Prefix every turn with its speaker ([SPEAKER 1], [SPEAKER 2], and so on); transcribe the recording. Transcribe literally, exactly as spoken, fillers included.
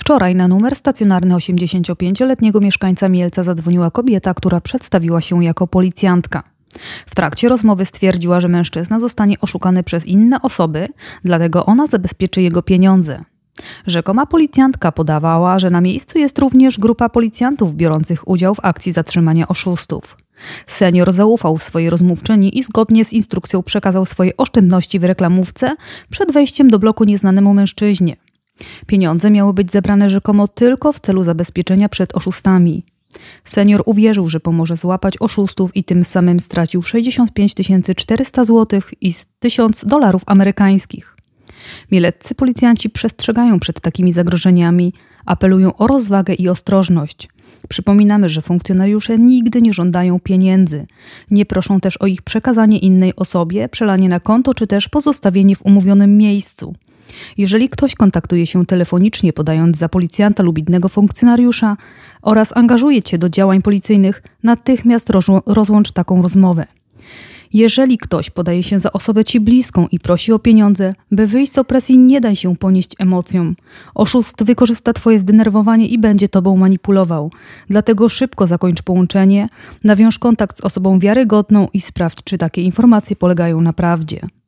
[SPEAKER 1] Wczoraj na numer stacjonarny osiemdziesięciopięcioletniego mieszkańca Mielca zadzwoniła kobieta, która przedstawiła się jako policjantka. W trakcie rozmowy stwierdziła, że mężczyzna zostanie oszukany przez inne osoby, dlatego ona zabezpieczy jego pieniądze. Rzekoma policjantka podawała, że na miejscu jest również grupa policjantów biorących udział w akcji zatrzymania oszustów. Senior zaufał swojej rozmówczyni i zgodnie z instrukcją przekazał swoje oszczędności w reklamówce przed wejściem do bloku nieznanemu mężczyźnie. Pieniądze miały być zebrane rzekomo tylko w celu zabezpieczenia przed oszustami. Senior uwierzył, że pomoże złapać oszustów i tym samym stracił sześćdziesiąt pięć tysięcy czterysta złotych i tysiąc dolarów amerykańskich. Mieleccy policjanci przestrzegają przed takimi zagrożeniami, apelują o rozwagę i ostrożność. Przypominamy, że funkcjonariusze nigdy nie żądają pieniędzy. Nie proszą też o ich przekazanie innej osobie, przelanie na konto czy też pozostawienie w umówionym miejscu. Jeżeli ktoś kontaktuje się telefonicznie, podając za policjanta lub innego funkcjonariusza oraz angażuje cię do działań policyjnych, natychmiast rozłącz taką rozmowę. Jeżeli ktoś podaje się za osobę ci bliską i prosi o pieniądze, by wyjść z opresji, nie daj się ponieść emocjom. Oszust wykorzysta twoje zdenerwowanie i będzie tobą manipulował. Dlatego szybko zakończ połączenie, nawiąż kontakt z osobą wiarygodną i sprawdź, czy takie informacje polegają na prawdzie.